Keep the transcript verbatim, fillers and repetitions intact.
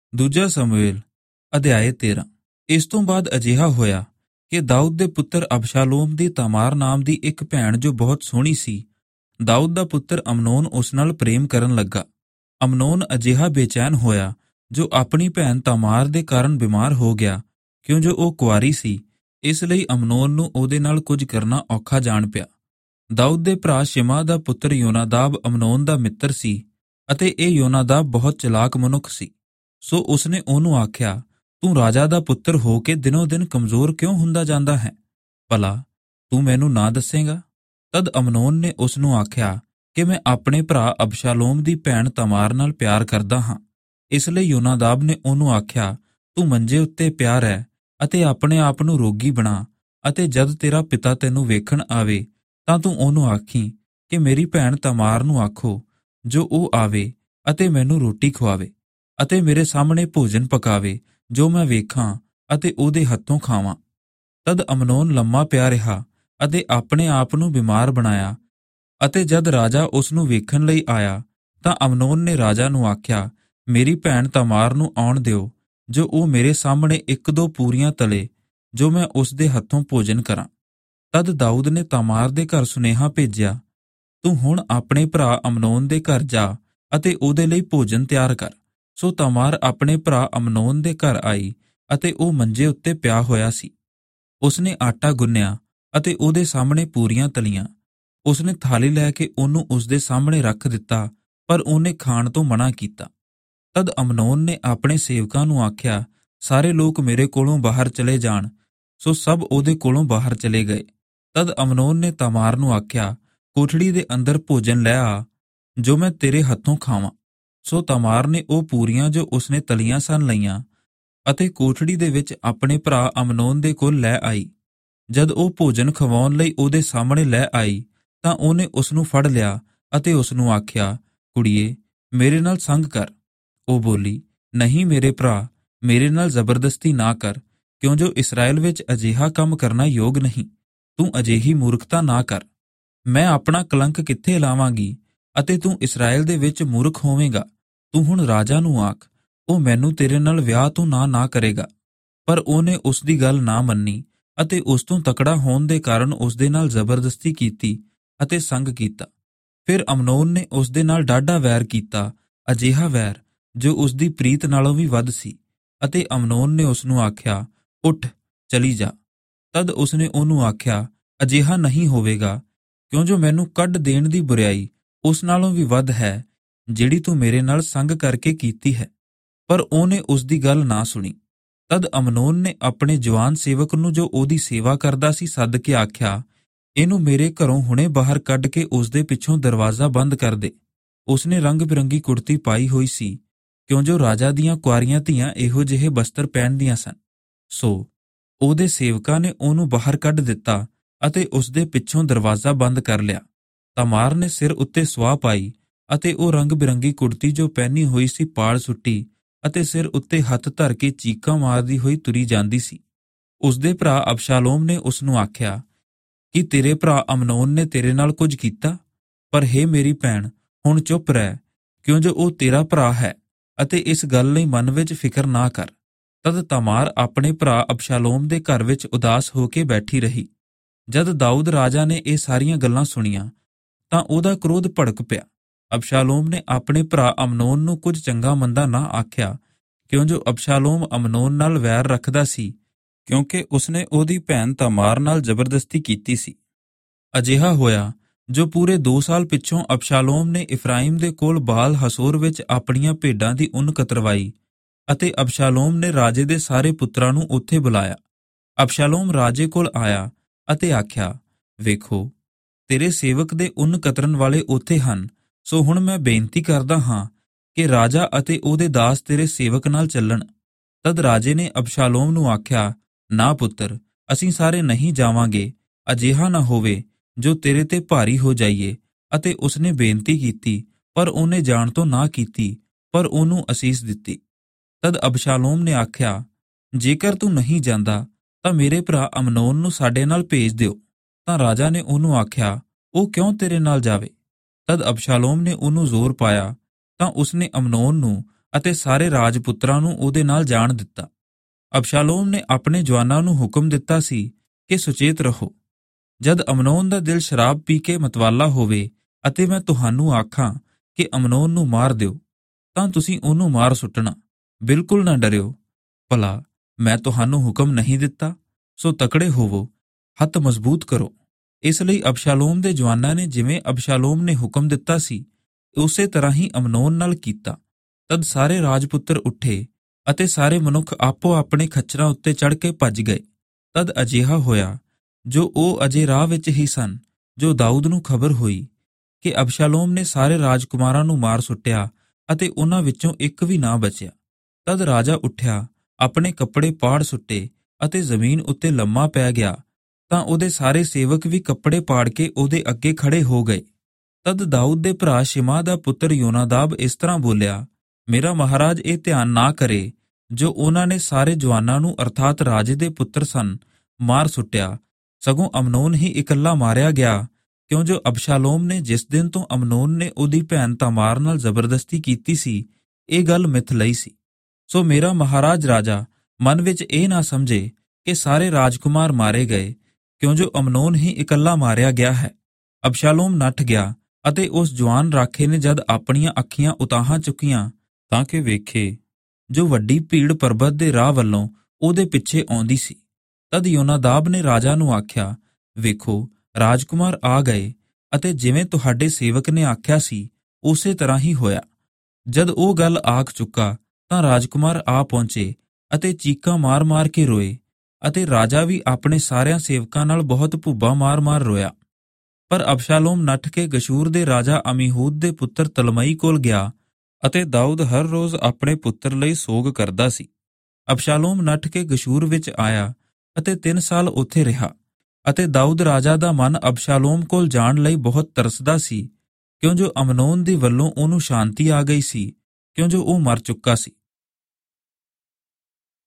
ਦੂਜਾ ਸਮੂਏਲ ਅਧਿਆਇ ਤੇਰਾਂ। ਇਸ ਤੋਂ ਬਾਅਦ ਅਜਿਹਾ ਹੋਇਆ ਕਿ ਦਾਊਦ ਦੇ ਪੁੱਤਰ ਅਬਸ਼ਾਲੋਮ ਦੀ ਤਾਮਾਰ ਨਾਮ ਦੀ ਇੱਕ ਭੈਣ ਜੋ ਬਹੁਤ ਸੋਹਣੀ ਸੀ, ਦਾਊਦ ਦਾ ਪੁੱਤਰ ਅਮਨੋਨ ਉਸ ਨਾਲ ਪ੍ਰੇਮ ਕਰਨ ਲੱਗਾ। ਅਮਨੋਨ ਅਜਿਹਾ ਬੇਚੈਨ ਹੋਇਆ ਜੋ ਆਪਣੀ ਭੈਣ ਤਾਮਾਰ ਦੇ ਕਾਰਨ ਬਿਮਾਰ ਹੋ ਗਿਆ, ਕਿਉਂ ਜੋ ਉਹ ਕੁਆਰੀ ਸੀ। ਇਸ ਲਈ ਅਮਨੋਨ ਨੂੰ ਉਹਦੇ ਨਾਲ ਕੁਝ ਕਰਨਾ ਔਖਾ ਜਾਣ ਪਿਆ। ਦਾਊਦ ਦੇ ਭਰਾ ਸ਼ਿਮਾ ਦਾ ਪੁੱਤਰ ਯੋਨਾਦਾਬ ਅਮਨੋਨ ਦਾ ਮਿੱਤਰ ਸੀ, ਅਤੇ ਇਹ ਯੋਨਾਦਾਬ ਬਹੁਤ ਚਲਾਕ ਮਨੁੱਖ ਸੀ। ਸੋ ਉਸਨੇ ਉਹਨੂੰ ਆਖਿਆ, ਤੂੰ ਰਾਜਾ ਦਾ ਪੁੱਤਰ ਹੋ ਕੇ ਦਿਨੋਂ ਦਿਨ ਕਮਜ਼ੋਰ ਕਿਉਂ ਹੁੰਦਾ ਜਾਂਦਾ ਹੈ? ਭਲਾ ਤੂੰ ਮੈਨੂੰ ਨਾ ਦੱਸੇਗਾ? ਤਦ ਅਮਨੋਨ ਨੇ ਉਸ ਨੂੰ ਆਖਿਆ ਕਿ ਮੈਂ ਆਪਣੇ ਭਰਾ ਅਬਸ਼ਾਲੋਮ ਦੀ ਭੈਣ ਤਾਮਾਰ ਨਾਲ ਪਿਆਰ ਕਰਦਾ ਹਾਂ। ਇਸ ਲਈ ਯੋਨਾਦਾਬ ਨੇ ਉਹਨੂੰ ਆਖਿਆ, ਤੂੰ ਮੰਜੇ ਉੱਤੇ ਪਿਆ ਰਹਿ ਅਤੇ ਆਪਣੇ ਆਪ ਨੂੰ ਰੋਗੀ ਬਣਾ, ਅਤੇ ਜਦ ਤੇਰਾ ਪਿਤਾ ਤੈਨੂੰ ਵੇਖਣ ਆਵੇ ਤਾਂ ਤੂੰ ਉਹਨੂੰ ਆਖੀ ਕਿ ਮੇਰੀ ਭੈਣ ਤਾਮਾਰ ਨੂੰ ਆਖੋ ਜੋ ਉਹ ਆਵੇ ਅਤੇ ਮੈਨੂੰ ਰੋਟੀ ਖਵਾਵੇ ਅਤੇ ਮੇਰੇ ਸਾਹਮਣੇ ਭੋਜਨ ਪਕਾਵੇ ਜੋ ਮੈਂ ਵੇਖਾਂ ਅਤੇ ਉਹਦੇ ਹੱਥੋਂ ਖਾਵਾਂ। ਤਦ ਅਮਨੋਨ ਲੰਮਾ ਪਿਆ ਰਿਹਾ ਅਤੇ ਆਪਣੇ ਆਪ ਨੂੰ ਬਿਮਾਰ ਬਣਾਇਆ, ਅਤੇ ਜਦ ਰਾਜਾ ਉਸ ਨੂੰ ਵੇਖਣ ਲਈ ਆਇਆ ਤਾਂ ਅਮਨੋਨ ਨੇ ਰਾਜਾ ਨੂੰ ਆਖਿਆ, ਮੇਰੀ ਭੈਣ ਤਾਮਾਰ ਨੂੰ ਆਉਣ ਦਿਓ ਜੋ ਉਹ ਮੇਰੇ ਸਾਹਮਣੇ ਇੱਕ ਦੋ ਪੂਰੀਆਂ ਤਲੇ ਜੋ ਮੈਂ ਉਸ ਦੇ ਹੱਥੋਂ ਭੋਜਨ ਕਰਾਂ। ਤਦ ਦਾਊਦ ਨੇ ਤਾਮਾਰ ਦੇ ਘਰ ਸੁਨੇਹਾ ਭੇਜਿਆ, ਤੂੰ ਹੁਣ ਆਪਣੇ ਭਰਾ ਅਮਨੋਨ ਦੇ ਘਰ ਜਾ ਅਤੇ ਉਹਦੇ ਲਈ ਭੋਜਨ ਤਿਆਰ ਕਰ। ਸੋ ਤਾਮਾਰ ਆਪਣੇ ਭਰਾ ਅਮਨੋਨ ਦੇ ਘਰ ਆਈ ਅਤੇ ਉਹ ਮੰਜੇ ਉੱਤੇ ਪਿਆ ਹੋਇਆ ਸੀ। ਉਸਨੇ ਆਟਾ ਗੁੰਨਿਆ ਅਤੇ ਉਹਦੇ ਸਾਹਮਣੇ ਪੂਰੀਆਂ ਤਲੀਆਂ। ਉਸਨੇ ਥਾਲੀ ਲੈ ਕੇ ਉਹਨੂੰ ਉਸਦੇ ਸਾਹਮਣੇ ਰੱਖ ਦਿੱਤਾ, ਪਰ ਉਹਨੇ ਖਾਣ ਤੋਂ ਮਨਾ ਕੀਤਾ। ਤਦ ਅਮਨੋਨ ਨੇ ਆਪਣੇ ਸੇਵਕਾਂ ਨੂੰ ਆਖਿਆ, ਸਾਰੇ ਲੋਕ ਮੇਰੇ ਕੋਲੋਂ ਬਾਹਰ ਚਲੇ ਜਾਣ। ਸੋ ਸਭ ਉਹਦੇ ਕੋਲੋਂ ਬਾਹਰ ਚਲੇ ਗਏ। ਤਦ ਅਮਨੋਨ ਨੇ ਤਾਮਾਰ ਨੂੰ ਆਖਿਆ, ਕੋਠੜੀ ਦੇ ਅੰਦਰ ਭੋਜਨ ਲੈ ਆ ਜੋ ਮੈਂ ਤੇਰੇ ਹੱਥੋਂ ਖਾਵਾਂ। ਸੋ ਤਾਮਾਰ ਨੇ ਉਹ ਪੂਰੀਆਂ ਜੋ ਉਸਨੇ ਤਲੀਆਂ ਸਨ ਲਈਆਂ ਅਤੇ ਕੋਠੜੀ ਦੇ ਵਿੱਚ ਆਪਣੇ ਭਰਾ ਅਮਨੋਨ ਦੇ ਕੋਲ ਲੈ ਆਈ। ਜਦ ਉਹ ਭੋਜਨ ਖਵਾਉਣ ਲਈ ਉਹਦੇ ਸਾਹਮਣੇ ਲੈ ਆਈ ਤਾਂ ਉਹਨੇ ਉਸ ਨੂੰ ਫੜ ਲਿਆ ਅਤੇ ਉਸ ਨੂੰ ਆਖਿਆ, ਕੁੜੀਏ, ਮੇਰੇ ਨਾਲ ਸੰਗ ਕਰ। ਉਹ ਬੋਲੀ, ਨਹੀਂ ਮੇਰੇ ਭਰਾ, ਮੇਰੇ ਨਾਲ ਜ਼ਬਰਦਸਤੀ ਨਾ ਕਰ, ਕਿਉਂ ਜੋ ਇਸਰਾਏਲ ਵਿੱਚ ਅਜਿਹਾ ਕੰਮ ਕਰਨਾ ਯੋਗ ਨਹੀਂ। ਤੂੰ ਅਜਿਹੀ ਮੂਰਖਤਾ ਨਾ ਕਰ। ਮੈਂ ਆਪਣਾ ਕਲੰਕ ਕਿੱਥੇ ਲਾਵਾਂਗੀ ਅਤੇ ਤੂੰ ਇਸਰਾਏਲ ਦੇ ਵਿੱਚ ਮੂਰਖ ਹੋਵੇਂਗਾ। ਤੂੰ ਹੁਣ ਰਾਜਾ ਨੂੰ ਆਖ, ਉਹ ਮੈਨੂੰ ਤੇਰੇ ਨਾਲ ਵਿਆਹ ਤੋਂ ਨਾ ਨਾ ਕਰੇਗਾ। ਪਰ ਉਹਨੇ ਉਸ ਦੀ ਗੱਲ ਨਾ ਮੰਨੀ ਅਤੇ ਉਸ ਤੋਂ ਤਕੜਾ ਹੋਣ ਦੇ ਕਾਰਨ ਉਸ ਦੇ ਨਾਲ ਜ਼ਬਰਦਸਤੀ ਕੀਤੀ ਅਤੇ ਸੰਗ ਕੀਤਾ। ਫਿਰ ਅਮਨੋਨ ਨੇ ਉਸ ਦੇ ਨਾਲ ਡਾਢਾ ਵੈਰ ਕੀਤਾ, ਅਜਿਹਾ ਵੈਰ ਜੋ ਉਸ ਦੀ ਪ੍ਰੀਤ ਨਾਲੋਂ ਵੀ ਵੱਧ ਸੀ। ਅਤੇ ਅਮਨੋਨ ਨੇ ਉਸ ਨੂੰ ਆਖਿਆ, ਉੱਠ, ਚਲੀ ਜਾ। ਤਦ ਉਸਨੇ ਉਹਨੂੰ ਆਖਿਆ, ਅਜਿਹਾ ਨਹੀਂ ਹੋਵੇਗਾ, ਕਿਉਂ ਜੋ ਮੈਨੂੰ ਕੱਢ ਦੇਣ ਦੀ ਬੁਰਾਈ ਉਸ ਨਾਲੋਂ ਵੀ ਵੱਧ ਹੈ ਜਿਹੜੀ ਤੂੰ ਮੇਰੇ ਨਾਲ ਸੰਗ ਕਰਕੇ ਕੀਤੀ ਹੈ। ਪਰ ਉਹਨੇ ਉਸ ਦੀ ਗੱਲ ਨਾ ਸੁਣੀ। ਤਦ ਅਮਨੋਨ ਨੇ ਆਪਣੇ ਜਵਾਨ ਸੇਵਕ ਨੂੰ ਜੋ ਉਹਦੀ ਸੇਵਾ ਕਰਦਾ ਸੀ ਸੱਦ ਕੇ ਆਖਿਆ, ਇਹਨੂੰ ਮੇਰੇ ਘਰੋਂ ਹੁਣੇ ਬਾਹਰ ਕੱਢ ਕੇ ਉਸ ਦੇ ਪਿੱਛੋਂ ਦਰਵਾਜ਼ਾ ਬੰਦ ਕਰ ਦੇ। ਉਸਨੇ ਰੰਗ ਬਿਰੰਗੀ ਕੁੜਤੀ ਪਾਈ ਹੋਈ ਸੀ, ਕਿਉਂ ਜੋ ਰਾਜਾ ਦੀਆਂ ਕੁਆਰੀਆਂ ਧੀਆਂ ਇਹੋ ਜਿਹੇ ਬਸਤਰ ਪਹਿਨਦੀਆਂ ਸਨ। ਸੋ ਉਹਦੇ ਸੇਵਕਾਂ ਨੇ ਉਹਨੂੰ ਬਾਹਰ ਕੱਢ ਦਿੱਤਾ ਅਤੇ ਉਸ ਦੇ ਪਿੱਛੋਂ ਦਰਵਾਜ਼ਾ ਬੰਦ ਕਰ ਲਿਆ। ਤਾਮਾਰ ਨੇ ਸਿਰ ਉੱਤੇ ਸੁਆਹ ਪਾਈ ਅਤੇ ਉਹ ਰੰਗ ਬਿਰੰਗੀ ਕੁੜਤੀ ਜੋ ਪਹਿਨੀ ਹੋਈ ਸੀ ਪਾੜ ਸੁੱਟੀ ਅਤੇ ਸਿਰ ਉੱਤੇ ਹੱਥ ਧਰ ਕੇ ਚੀਕਾਂ ਮਾਰਦੀ ਹੋਈ ਤੁਰੀ ਜਾਂਦੀ ਸੀ। ਉਸਦੇ ਭਰਾ ਅਬਸ਼ਾਲੋਮ ਨੇ ਉਸ ਨੂੰ ਆਖਿਆ, ਕੀ ਤੇਰੇ ਭਰਾ ਅਮਨੋਨ ਨੇ ਤੇਰੇ ਨਾਲ ਕੁਝ ਕੀਤਾ? ਪਰ ਹੇ ਮੇਰੀ ਭੈਣ, ਹੁਣ ਚੁੱਪ ਰਹਿ, ਕਿਉਂ ਜੋ ਉਹ ਤੇਰਾ ਭਰਾ ਹੈ ਅਤੇ ਇਸ ਗੱਲ ਲਈ ਮਨ ਵਿੱਚ ਫਿਕਰ ਨਾ ਕਰ। ਤਦ ਤਾਮਾਰ ਆਪਣੇ ਭਰਾ ਅਬਸ਼ਾਲੋਮ ਦੇ ਘਰ ਵਿੱਚ ਉਦਾਸ ਹੋ ਕੇ ਬੈਠੀ ਰਹੀ। ਜਦ ਦਾਊਦ ਰਾਜਾ ਨੇ ਇਹ ਸਾਰੀਆਂ ਗੱਲਾਂ ਸੁਣੀਆਂ ਤਾਂ ਉਹਦਾ ਕ੍ਰੋਧ ਭੜਕ ਪਿਆ। ਅਬਸ਼ਾਲੋਮ ਨੇ ਆਪਣੇ ਭਰਾ ਅਮਨੋਨ ਨੂੰ ਕੁਝ ਚੰਗਾ ਮੰਦਾ ਨਾ ਆਖਿਆ, ਕਿਉਂ ਜੋ ਅਬਸ਼ਾਲੋਮ ਅਮਨੋਨ ਨਾਲ ਵੈਰ ਰੱਖਦਾ ਸੀ, ਕਿਉਂਕਿ ਉਸਨੇ ਉਹਦੀ ਭੈਣ ਤਾਮਾਰ ਨਾਲ ਜ਼ਬਰਦਸਤੀ ਕੀਤੀ ਸੀ। ਅਜਿਹਾ ਹੋਇਆ ਜੋ ਪੂਰੇ ਦੋ ਸਾਲ ਪਿੱਛੋਂ ਅਬਸ਼ਾਲੋਮ ਨੇ ਇਫਰਾਈਮ ਦੇ ਕੋਲ ਬਾਲ ਹਸੋਰ ਵਿੱਚ ਆਪਣੀਆਂ ਭੇਡਾਂ ਦੀ ਉੱਨ ਕਤਰਵਾਈ ਅਤੇ ਅਬਸ਼ਾਲੋਮ ਨੇ ਰਾਜੇ ਦੇ ਸਾਰੇ ਪੁੱਤਰਾਂ ਨੂੰ ਉੱਥੇ ਬੁਲਾਇਆ। ਅਬਸ਼ਾਲੋਮ ਰਾਜੇ ਕੋਲ ਆਇਆ ਅਤੇ ਆਖਿਆ, ਵੇਖੋ, ਤੇਰੇ ਸੇਵਕ ਦੇ ਉੱਨ ਕਤਰਨ ਵਾਲੇ ਉੱਥੇ ਹਨ। ਸੋ ਹੁਣ ਮੈਂ ਬੇਨਤੀ ਕਰਦਾ ਹਾਂ ਕਿ ਰਾਜਾ ਅਤੇ ਉਹਦੇ ਦਾਸ ਤੇਰੇ ਸੇਵਕ ਨਾਲ ਚੱਲਣ। ਤਦ ਰਾਜੇ ਨੇ ਅਬਸ਼ਾਲੋਮ ਨੂੰ ਆਖਿਆ, ਨਾ ਪੁੱਤਰ, ਅਸੀਂ ਸਾਰੇ ਨਹੀਂ ਜਾਵਾਂਗੇ। ਅਜਿਹਾ ਨਾ ਹੋਵੇ ਜੋ ਤੇਰੇ ਤੇ ਭਾਰੀ ਹੋ ਜਾਈਏ। ਅਤੇ ਉਸਨੇ ਬੇਨਤੀ ਕੀਤੀ, ਪਰ ਉਹਨੇ ਜਾਣ ਤੋਂ ਨਾ ਕੀਤੀ, ਪਰ ਉਹਨੂੰ ਅਸੀਸ ਦਿੱਤੀ। ਤਦ ਅਬਸ਼ਾਲੋਮ ਨੇ ਆਖਿਆ, ਜੇਕਰ ਤੂੰ ਨਹੀਂ ਜਾਂਦਾ ਤਾਂ ਮੇਰੇ ਭਰਾ ਅਮਨੋਨ ਨੂੰ ਸਾਡੇ ਨਾਲ ਭੇਜ ਦਿਓ। ਤਾਂ ਰਾਜਾ ਨੇ ਉਹਨੂੰ ਆਖਿਆ, ਉਹ ਕਿਉਂ ਤੇਰੇ ਨਾਲ ਜਾਵੇ? ਤਦ ਅਬਸ਼ਾਲੋਮ ਨੇ ਉਹਨੂੰ ਜ਼ੋਰ ਪਾਇਆ ਤਾਂ ਉਸਨੇ ਅਮਨੋਨ ਨੂੰ ਅਤੇ ਸਾਰੇ ਰਾਜਪੁੱਤਰਾਂ ਨੂੰ ਉਹਦੇ ਨਾਲ ਜਾਣ ਦਿੱਤਾ। ਅਬਸ਼ਾਲੋਮ ਨੇ ਆਪਣੇ ਜਵਾਨਾਂ ਨੂੰ ਹੁਕਮ ਦਿੱਤਾ ਸੀ ਕਿ ਸੁਚੇਤ ਰਹੋ। ਜਦ ਅਮਨੋਨ ਦਾ ਦਿਲ ਸ਼ਰਾਬ ਪੀ ਕੇ ਮਤਵਾਲਾ ਹੋਵੇ ਅਤੇ ਮੈਂ ਤੁਹਾਨੂੰ ਆਖਾਂ ਕਿ ਅਮਨੋਨ ਨੂੰ ਮਾਰ ਦਿਓ, ਤਾਂ ਤੁਸੀਂ ਉਹਨੂੰ ਮਾਰ ਸੁੱਟਣਾ। ਬਿਲਕੁਲ ਨਾ ਡਰਿਓ। ਭਲਾ ਮੈਂ ਤੁਹਾਨੂੰ ਹੁਕਮ ਨਹੀਂ ਦਿੱਤਾ? ਸੋ ਤਕੜੇ ਹੋਵੋ, ਹੱਥ ਮਜ਼ਬੂਤ ਕਰੋ। ਇਸ ਲਈ ਅਬਸ਼ਾਲੋਮ ਦੇ ਜਵਾਨਾਂ ਨੇ ਜਿਵੇਂ ਅਬਸ਼ਾਲੋਮ ਨੇ ਹੁਕਮ ਦਿੱਤਾ ਸੀ ਉਸੇ ਤਰ੍ਹਾਂ ਹੀ ਅਮਨੋਨ ਨਾਲ ਕੀਤਾ। ਤਦ ਸਾਰੇ ਰਾਜਪੁੱਤਰ ਉੱਠੇ ਅਤੇ ਸਾਰੇ ਮਨੁੱਖ ਆਪੋ ਆਪਣੇ ਖੱਚਰਾਂ ਉੱਤੇ ਚੜ੍ਹ ਕੇ ਭੱਜ ਗਏ। ਤਦ ਅਜਿਹਾ ਹੋਇਆ, ਜੋ ਉਹ ਅਜੇ ਰਾਹ ਵਿੱਚ ਹੀ ਸਨ, ਜੋ ਦਾਊਦ ਨੂੰ ਖਬਰ ਹੋਈ ਕਿ ਅਬਸ਼ਾਲੋਮ ਨੇ ਸਾਰੇ ਰਾਜਕੁਮਾਰਾਂ ਨੂੰ ਮਾਰ ਸੁੱਟਿਆ ਅਤੇ ਉਹਨਾਂ ਵਿੱਚੋਂ ਇੱਕ ਵੀ ਨਾ ਬਚਿਆ। ਤਦ ਰਾਜਾ ਉੱਠਿਆ, ਆਪਣੇ ਕੱਪੜੇ ਪਾੜ ਸੁੱਟੇ ਅਤੇ ਜ਼ਮੀਨ ਉੱਤੇ ਲੰਮਾ ਪੈ ਗਿਆ। ਤਾਂ ਉਹਦੇ ਸਾਰੇ ਸੇਵਕ ਵੀ ਕੱਪੜੇ ਪਾੜ ਕੇ ਉਹਦੇ ਅੱਗੇ ਖੜੇ ਹੋ ਗਏ। ਤਦ ਦਾਊਦ ਦੇ ਭਰਾ ਸ਼ਿਮਾ ਦਾ ਪੁੱਤਰ ਯੋਨਾਦਾਬ ਇਸ ਤਰ੍ਹਾਂ ਬੋਲਿਆ, ਮੇਰਾ ਮਹਾਰਾਜ ਇਹ ਧਿਆਨ ਨਾ ਕਰੇ ਜੋ ਉਹਨਾਂ ਨੇ ਸਾਰੇ ਜਵਾਨਾਂ ਨੂੰ ਅਰਥਾਤ ਰਾਜੇ ਦੇ ਪੁੱਤਰ ਸਨ ਮਾਰ ਸੁੱਟਿਆ, ਸਗੋਂ ਅਮਨੋਨ ਹੀ ਇਕੱਲਾ ਮਾਰਿਆ ਗਿਆ, ਕਿਉਂ ਜੋ ਅਬਸ਼ਾਲੋਮ ਨੇ ਜਿਸ ਦਿਨ ਤੋਂ ਅਮਨੋਨ ਨੇ ਉਹਦੀ ਭੈਣ ਤਾਮਾਰ ਨਾਲ ਜ਼ਬਰਦਸਤੀ ਕੀਤੀ ਸੀ ਇਹ ਗੱਲ ਮਿਥ ਲਈ ਸੀ। ਸੋ ਮੇਰਾ ਮਹਾਰਾਜ ਰਾਜਾ ਮਨ ਵਿੱਚ ਇਹ ਨਾ ਸਮਝੇ ਕਿ ਸਾਰੇ ਰਾਜਕੁਮਾਰ ਮਾਰੇ ਗਏ, ਕਿਉਂ ਜੋ ਅਮਨੋਨ ਹੀ ਇਕੱਲਾ ਮਾਰਿਆ ਗਿਆ ਹੈ। ਅਬਸ਼ਾਲੋਮ ਨੱਠ ਗਿਆ ਅਤੇ ਉਸ ਜਵਾਨ ਰਾਖੇ ਨੇ ਜਦ ਆਪਣੀਆਂ ਅੱਖੀਆਂ ਉਤਾਹਾਂ ਚੁੱਕੀਆਂ ਤਾਂ ਕਿ ਵੇਖੇ ਜੋ ਵੱਡੀ ਭੀੜ ਪਰਬਤ ਦੇ ਰਾਹ ਵੱਲੋਂ ਉਹਦੇ ਪਿੱਛੇ ਆਉਂਦੀ ਸੀ। ਤਦ ਯੋਨਾਦਾਬ ਨੇ ਰਾਜਾ ਨੂੰ ਆਖਿਆ, ਵੇਖੋ ਰਾਜਕੁਮਾਰ ਆ ਗਏ ਅਤੇ ਜਿਵੇਂ ਤੁਹਾਡੇ ਸੇਵਕ ਨੇ ਆਖਿਆ ਸੀ ਉਸੇ ਤਰ੍ਹਾਂ ਹੀ ਹੋਇਆ। ਜਦ ਉਹ ਗੱਲ ਆਖ ਚੁੱਕਾ ਤਾਂ ਰਾਜਕੁਮਾਰ ਆ ਪਹੁੰਚੇ ਅਤੇ ਚੀਕਾਂ ਮਾਰ-ਮਾਰ ਕੇ ਰੋਏ ਅਤੇ ਰਾਜਾ ਵੀ ਆਪਣੇ ਸਾਰਿਆਂ ਸੇਵਕਾਂ ਨਾਲ ਬਹੁਤ ਭੁੱਬਾ ਮਾਰ-ਮਾਰ ਰੋਇਆ। ਪਰ ਅਬਸ਼ਾਲੋਮ ਨੱਠ ਕੇ ਗਸ਼ੂਰ ਦੇ ਰਾਜਾ ਅਮੀਹੂਦ ਦੇ ਪੁੱਤਰ ਤਲਮਈ ਕੋਲ ਗਿਆ ਅਤੇ ਦਾਊਦ ਹਰ ਰੋਜ਼ ਆਪਣੇ ਪੁੱਤਰ ਲਈ ਸੋਗ ਕਰਦਾ ਸੀ। ਅਬਸ਼ਾਲੋਮ ਨੱਠ ਕੇ ਗਸ਼ੂਰ ਵਿੱਚ ਆਇਆ ਅਤੇ ਤਿੰਨ ਸਾਲ ਉੱਥੇ ਰਿਹਾ ਅਤੇ ਦਾਊਦ ਰਾਜਾ ਦਾ ਮਨ ਅਬਸ਼ਾਲੋਮ ਕੋਲ ਜਾਣ ਲਈ ਬਹੁਤ ਤਰਸਦਾ ਸੀ, ਕਿਉਂ ਜੋ ਅਮਨੋਨ ਦੀ ਵੱਲੋਂ ਉਹਨੂੰ ਸ਼ਾਂਤੀ ਆ ਗਈ ਸੀ, ਕਿਉਂ ਜੋ ਉਹ ਮਰ ਚੁੱਕਾ ਸੀ।